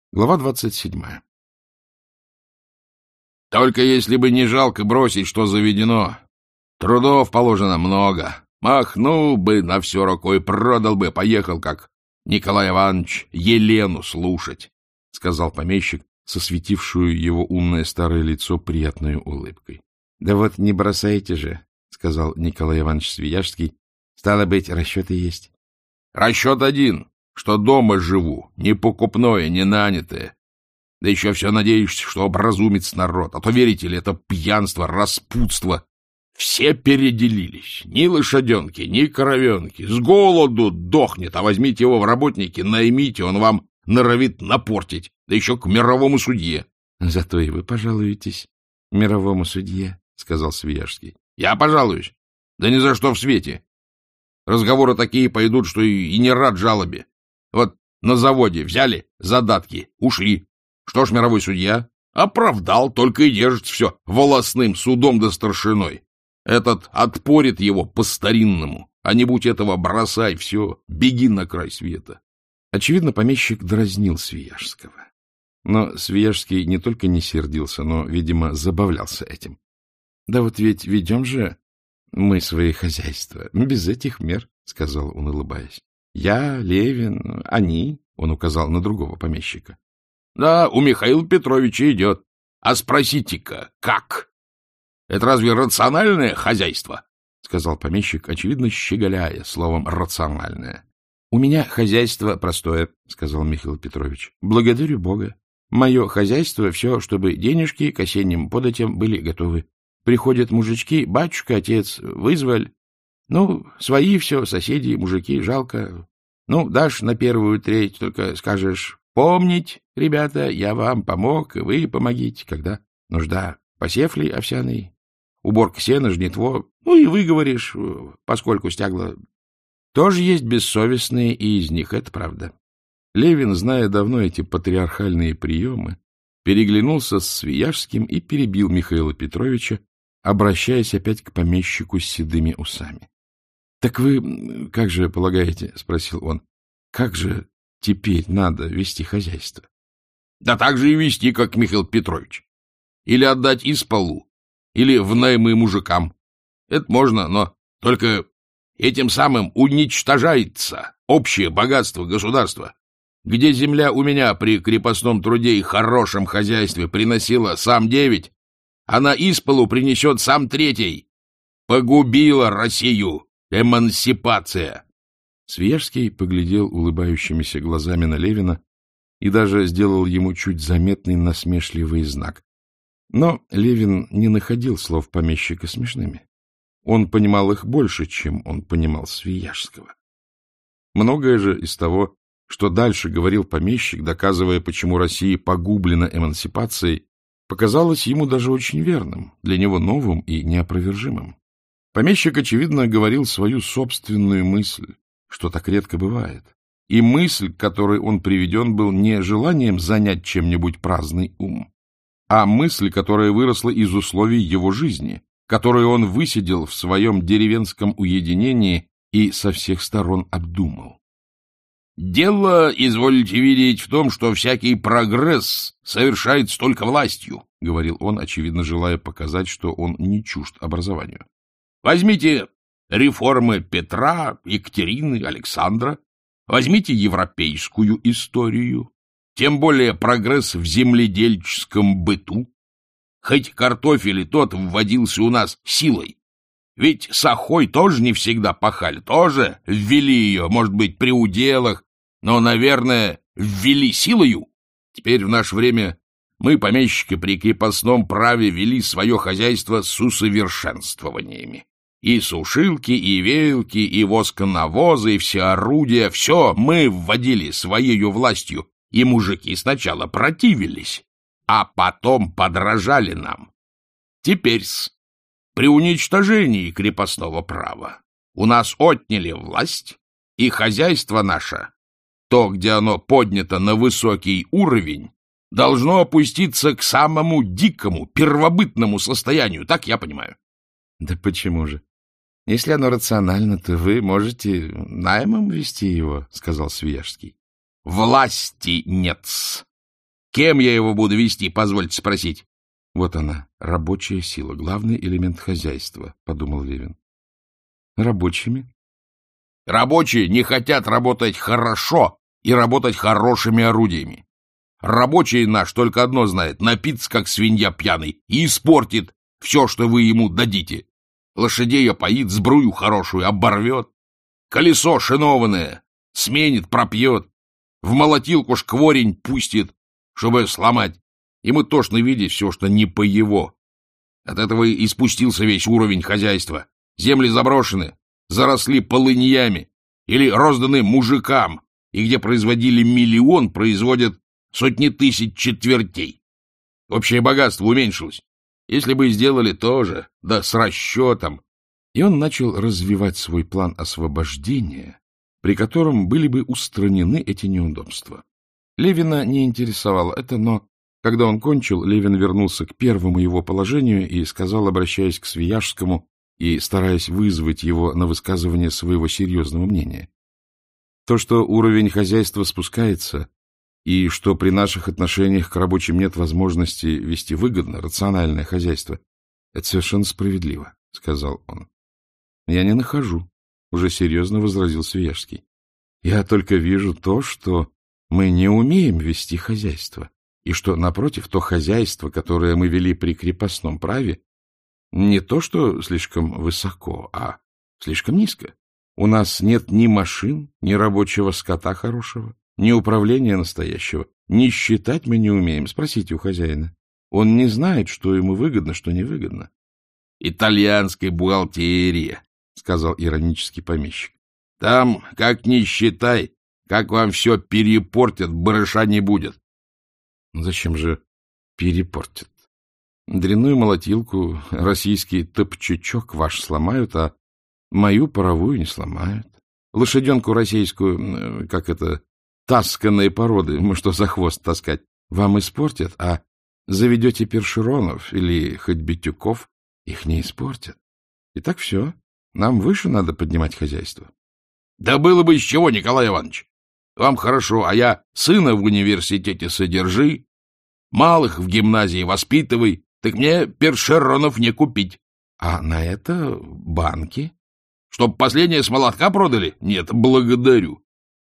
Глава 27. Только если бы не жалко бросить, что заведено. Трудов положено много. Махнул бы на все рукой, продал бы, поехал, как Николай Иванович, Елену слушать, — сказал помещик, сосветившую его умное старое лицо приятной улыбкой. — Да вот не бросайте же, — сказал Николай Иванович Свияжский. — Стало быть, расчеты есть. — Расчет один, что дома живу, не покупное, не нанятое. Да еще все надеешься, что образумится народ. А то, верите ли, это пьянство, распутство. Все переделились. Ни лошаденки, ни коровенки. С голоду дохнет, а возьмите его в работники, наймите, он вам норовит напортить. Да еще к мировому судье. — Зато и вы пожалуетесь мировому судье, — сказал Свияжский. — Я пожалуюсь. Да ни за что в свете. Разговоры такие пойдут, что и не рад жалобе. Вот на заводе взяли задатки, ушли. Что ж, мировой судья? Оправдал, только и держится все волосным судом да старшиной. Этот отпорит его по-старинному. А не будь этого, бросай все, беги на край света. Очевидно, помещик дразнил Свияжского. Но Свияжский не только не сердился, но, видимо, забавлялся этим. — Да вот ведь ведем же мы свои хозяйства без этих мер, — сказал он, улыбаясь. — Я, Левин, они, — он указал на другого помещика. — Да, у Михаила Петровича идет. А спросите-ка, как? Это разве рациональное хозяйство? — сказал помещик, очевидно, щеголяя словом «рациональное». — У меня хозяйство простое, — сказал Михаил Петрович. — Благодарю Бога. Мое хозяйство — все, чтобы денежки к осенним податям были готовы. Приходят мужички, батюшка, отец, вызваль. Ну, свои все, соседи, мужики, жалко. Ну, дашь на первую треть, только скажешь: помнить, ребята, я вам помог, и вы помогите, когда нужда. Посев ли овсяный, уборка сена, жнитво, ну и выговоришь, поскольку стягло. Тоже есть бессовестные и из них, это правда. Левин, зная давно эти патриархальные приемы, переглянулся с Свияжским и перебил Михаила Петровича, обращаясь опять к помещику с седыми усами. — Так вы как же полагаете, — спросил он, — как же теперь надо вести хозяйство? — Да так же и вести, как Михаил Петрович. Или отдать из полу, или в наймы мужикам. Это можно, но только этим самым уничтожается общее богатство государства. Где земля у меня при крепостном труде и хорошем хозяйстве приносила сам 9, она из полу принесет сам 3. Погубила Россию эмансипация. Свияжский поглядел улыбающимися глазами на Левина и даже сделал ему чуть заметный насмешливый знак. Но Левин не находил слов помещика смешными. Он понимал их больше, чем он понимал Свияжского. Многое же из того, что дальше говорил помещик, доказывая, почему Россия погублена эмансипацией, показалось ему даже очень верным, для него новым и неопровержимым. Помещик, очевидно, говорил свою собственную мысль, что так редко бывает. И мысль, к которой он приведен, был не желанием занять чем-нибудь праздный ум, а мысль, которая выросла из условий его жизни, которую он высидел в своем деревенском уединении и со всех сторон обдумал. «Дело, изволите видеть, в том, что всякий прогресс совершается только властью», — говорил он, очевидно, желая показать, что он не чужд образованию. «Возьмите реформы Петра, Екатерины, Александра, возьмите европейскую историю, тем более прогресс в земледельческом быту. Хоть картофель и тот вводился у нас силой. Ведь сахой тоже не всегда пахали, тоже ввели ее, может быть, при уделах, но, наверное, ввели силою. Теперь в наше время мы, помещики, при крепостном праве вели свое хозяйство с усовершенствованиями. И сушилки, и веялки, и восконавозы, и все орудия, все мы вводили своею властью, и мужики сначала противились, а потом подражали нам. Теперь-с, при уничтожении крепостного права у нас отняли власть, и хозяйство наше, то, где оно поднято на высокий уровень, должно опуститься к самому дикому, первобытному состоянию, так я понимаю. — Да почему же? Если оно рационально, то вы можете наймом вести его, — сказал Свияжский. — Власти нет-с. Кем я его буду вести, позвольте спросить? — Вот она, рабочая сила, главный элемент хозяйства, — подумал Левин. — Рабочими? — Рабочие не хотят работать хорошо и работать хорошими орудиями. Рабочий наш только одно знает — напиться, как свинья пьяный, и испортит все, что вы ему дадите. Лошадей опоит, сбрую хорошую оборвет, колесо шинованное сменит, пропьет, в молотилку шкворень пустит, чтобы сломать. Ему тошно видеть все, что не по его. От этого и спустился весь уровень хозяйства. Земли заброшены, заросли полыньями или розданы мужикам, и где производили 1 миллион, производят сотни тысяч четвертей. Общее богатство уменьшилось. Если бы сделали то же, да с расчетом. И он начал развивать свой план освобождения, при котором были бы устранены эти неудобства. Левина не интересовало это, но, когда он кончил, Левин вернулся к первому его положению и сказал, обращаясь к Свияжскому и стараясь вызвать его на высказывание своего серьезного мнения: то, что уровень хозяйства спускается, и что при наших отношениях к рабочим нет возможности вести выгодно, рациональное хозяйство, это совершенно справедливо, — сказал он. — Я не нахожу, — уже серьезно возразил Свияжский. — Я только вижу то, что мы не умеем вести хозяйство, и что, напротив, то хозяйство, которое мы вели при крепостном праве, не то что слишком высоко, а слишком низко. У нас нет ни машин, ни рабочего скота хорошего, ни управления настоящего. Ни считать мы не умеем. Спросите у хозяина. Он не знает, что ему выгодно, что невыгодно. — Итальянская бухгалтерия, — сказал иронический помещик. — Там, как ни считай, как вам все перепортят, барыша не будет. — Зачем же перепортят? Дрянную молотилку, российский топчучок ваш сломают, а мою паровую не сломают. Лошаденку российскую, как это, тасканные породы, мы что за хвост таскать, вам испортят, а заведете першеронов или хоть битюков, их не испортят. И так все. Нам выше надо поднимать хозяйство. — Да было бы из чего, Николай Иванович. Вам хорошо, а я сына в университете содержи, малых в гимназии воспитывай, так мне першеронов не купить. — А на это банки? — Чтоб последнее с молотка продали? Нет, благодарю.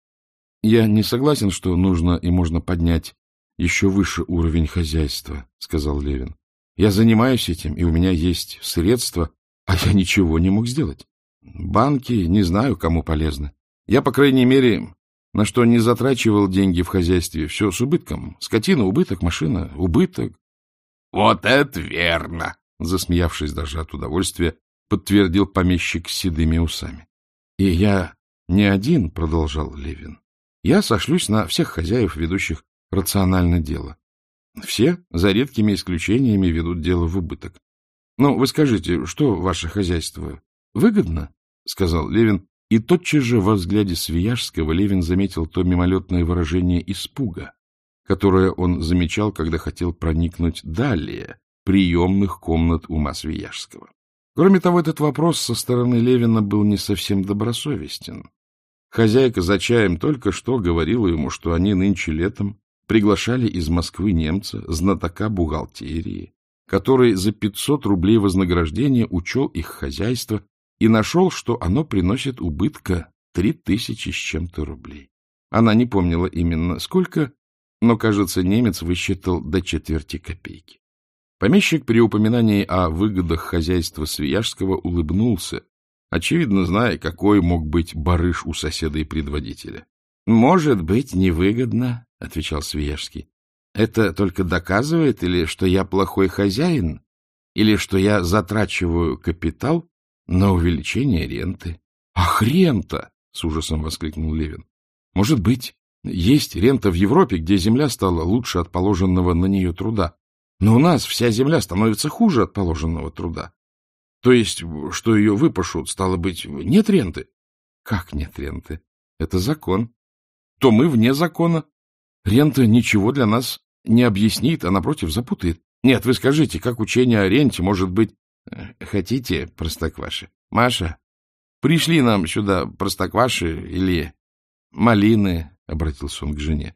— Я не согласен, что нужно и можно поднять еще выше уровень хозяйства, — сказал Левин. — Я занимаюсь этим, и у меня есть средства, а я ничего не мог сделать. Банки, не знаю, кому полезны. Я, по крайней мере, на что не затрачивал деньги в хозяйстве, все с убытком. Скотина — убыток, машина — убыток. — Вот это верно! — засмеявшись даже от удовольствия, подтвердил помещик с седыми усами. — И я не один, — продолжал Левин. — Я сошлюсь на всех хозяев, ведущих рационально дело. Все, за редкими исключениями, ведут дело в убыток. Ну, вы скажите, что ваше хозяйство выгодно? — сказал Левин, и тотчас же во взгляде Свияжского Левин заметил то мимолетное выражение испуга, которое он замечал, когда хотел проникнуть далее приемных комнат ума Свияжского. Кроме того, этот вопрос со стороны Левина был не совсем добросовестен. Хозяйка за чаем только что говорила ему, что они нынче летом приглашали из Москвы немца, знатока бухгалтерии, который за 500 рублей вознаграждения учел их хозяйство и нашел, что оно приносит убытка 3000 с чем-то рублей. Она не помнила именно сколько, но, кажется, немец высчитал до четверти копейки. Помещик при упоминании о выгодах хозяйства Свияжского улыбнулся, очевидно зная, какой мог быть барыш у соседа и предводителя. — Может быть, невыгодно, — отвечал Свияжский. — Это только доказывает или что я плохой хозяин, или что я затрачиваю капитал на увеличение ренты. — Ах, рента! — с ужасом воскликнул Левин. — Может быть, есть рента в Европе, где земля стала лучше от положенного на нее труда. Но у нас вся земля становится хуже от положенного труда. То есть, что ее выпашут, стало быть, нет ренты. Как нет ренты? Это закон. То мы вне закона. Рента ничего для нас не объяснит, а, напротив, запутает. Нет, вы скажите, как учение о ренте может быть... Хотите простокваши? Маша, пришли нам сюда простокваши или малины, — обратился он к жене.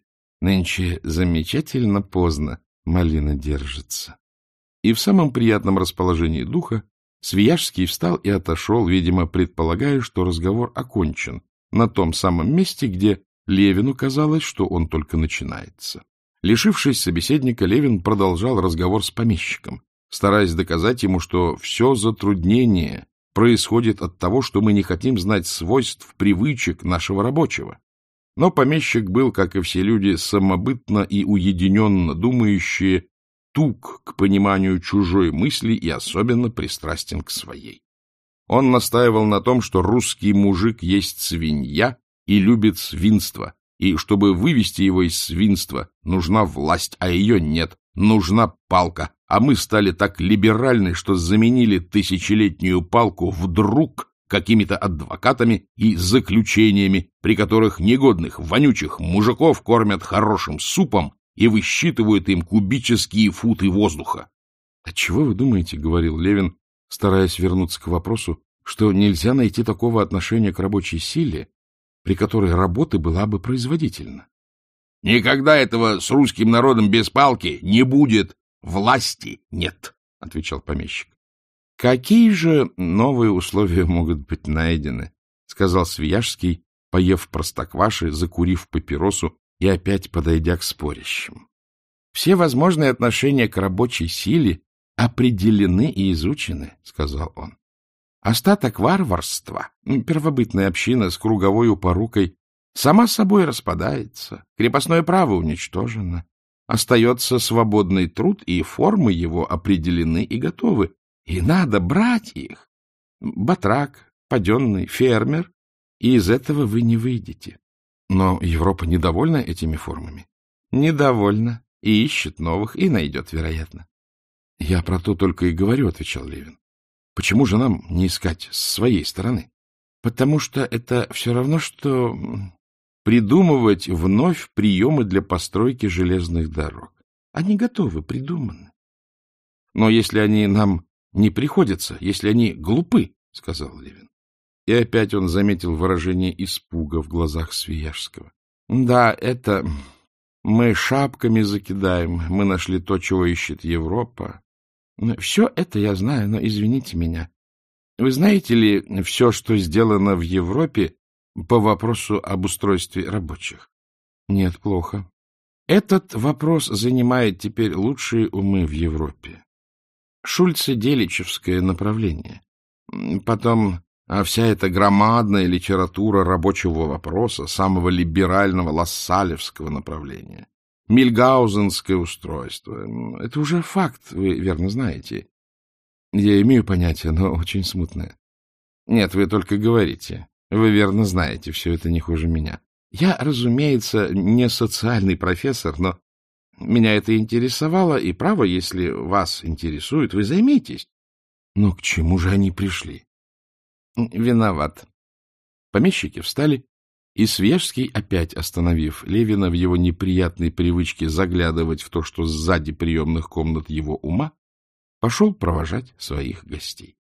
Нынче замечательно поздно малина держится. И в самом приятном расположении духа Свияжский встал и отошел, видимо, предполагая, что разговор окончен, на том самом месте, где Левину казалось, что он только начинается. Лишившись собеседника, Левин продолжал разговор с помещиком, стараясь доказать ему, что все затруднение происходит от того, что мы не хотим знать свойств, привычек нашего рабочего. Но помещик был, как и все люди, самобытно и уединенно думающие, туг к пониманию чужой мысли и особенно пристрастен к своей. Он настаивал на том, что русский мужик есть свинья и любит свинство, и чтобы вывести его из свинства, нужна власть, а ее нет, нужна палка, а мы стали так либеральны, что заменили тысячелетнюю палку вдруг какими-то адвокатами и заключениями, при которых негодных, вонючих мужиков кормят хорошим супом и высчитывают им кубические футы воздуха. — Отчего вы думаете, — говорил Левин, стараясь вернуться к вопросу, — что нельзя найти такого отношения к рабочей силе, при которой работа была бы производительна? — Никогда этого с русским народом без палки не будет. Власти нет, — отвечал помещик. — Какие же новые условия могут быть найдены? — сказал Свияжский, поев простокваши, закурив папиросу и опять подойдя к спорящим. — Все возможные отношения к рабочей силе определены и изучены, — сказал он. Остаток варварства, первобытная община с круговой порукой, сама собой распадается, крепостное право уничтожено, остается свободный труд, и формы его определены и готовы, и надо брать их. Батрак, паденный, фермер, и из этого вы не выйдете. Но Европа недовольна этими формами? Недовольна, и ищет новых, и найдет, вероятно. — Я про то только и говорю, — отвечал Левин. — Почему же нам не искать с своей стороны? — Потому что это все равно, что придумывать вновь приемы для постройки железных дорог. Они готовы, придуманы. Но если они нам не приходятся, если они глупы, — сказал Левин. И опять он заметил выражение испуга в глазах Свияжского. — Да, это мы шапками закидаем, мы нашли то, чего ищет Европа. Все это я знаю, но извините меня. Вы знаете ли все, что сделано в Европе по вопросу об устройстве рабочих? Нет, плохо. Этот вопрос занимает теперь лучшие умы в Европе. Шульце-Деличевское направление. Потом вся эта громадная литература рабочего вопроса, самого либерального лассалевского направления. Мильгаузенское устройство. Это уже факт, вы верно знаете. Я имею понятие, но очень смутное. Нет, вы только говорите. Вы верно знаете, все это не хуже меня. Я, разумеется, не социальный профессор, но меня это интересовало, и право, если вас интересует, вы займитесь. Но к чему же они пришли? Виноват. Помещики встали, и Свияжский, опять остановив Левина в его неприятной привычке заглядывать в то, что сзади приемных комнат его ума, пошел провожать своих гостей.